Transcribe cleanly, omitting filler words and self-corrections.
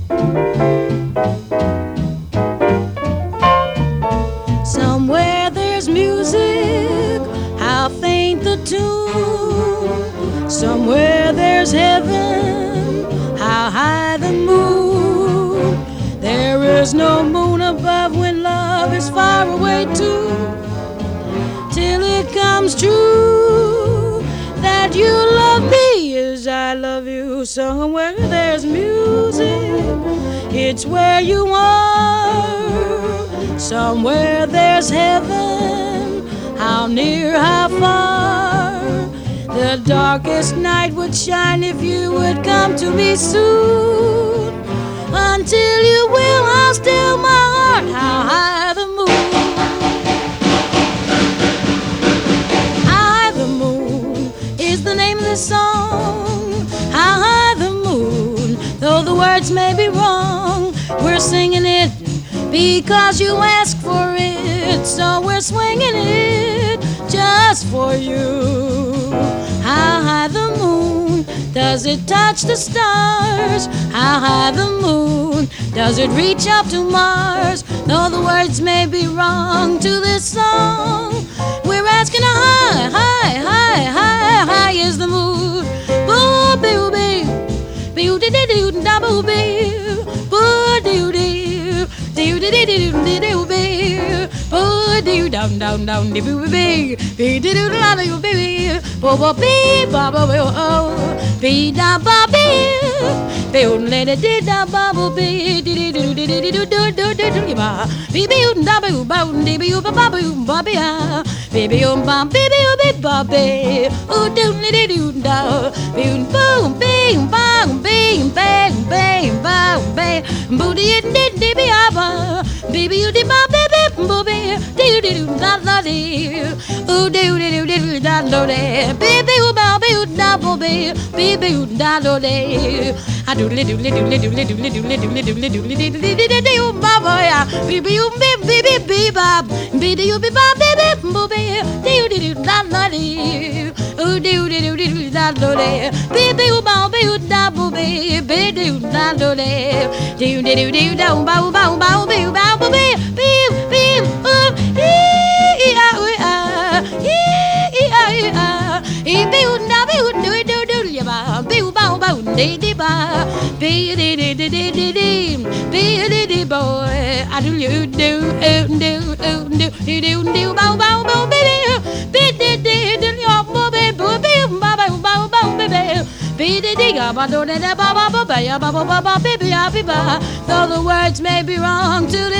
Somewhere there's music, how faint the tune. Somewhere there's heaven, how high the moon. There is no moon above when love is far away too. Till it comes true that you love me as I love you. Somewhere there's music, it's where you are. Somewhere there's heaven, how near, how far. The darkest night would shine if you would come to me soon. Until you will, I'll still my heart, how high the moon. High the moon is the name of the song. How high the moon, though the words may be wrong, we're singing it because you asked for it, so we're swinging it just for you. How high the moon, does it touch the stars? How high the moon, does it reach up to Mars? Though the words may be wrong to this song, we're asking how high, high, high, high, high is the moon. Boo boo boo, boo doo doo doo da boo boo, boo doo doo, doo doo doo doo doo doo boo, boo doo down down down doo boo boo, boo doo doo da doo boo, boo boo bee ba ba boo oh, bee da ba bee, boo let it dee da ba boo bee, doo doo doo doo doo doo doo doo doo ba, bee bee da boo ba dee bee ba ba boo ba bee ah, baby ba baby baby baby, oh doo doo doo da, boom boom bing bang bing bang bang bang bang, booty dee dee bee ah, baby you dee ba baby booby, doo doo da da dee, oh doo doo doo da da dee, baby ba baby da booby, baby da da dee, I do little little little little little little little little little little little baba ya, baby you baby baby ba, baby you be ba baby booby, doo doo da da dee, oh doo doo doo da da dee, baby you ba baby da booby, baby da da dee, doo doo doo da ba ba ba baby ba booby, beep beep oh ee ah ah ee ah ah, ee beep da beep doo doo doo ya ba, beep ba ba dee dee ba, dee dee dee dee dee dee dee dee dee boy, I do you do do do do do ba ba ba baby, dee dee dee dee your baby baby ba ba ba ba baby. Though the words may be wrong to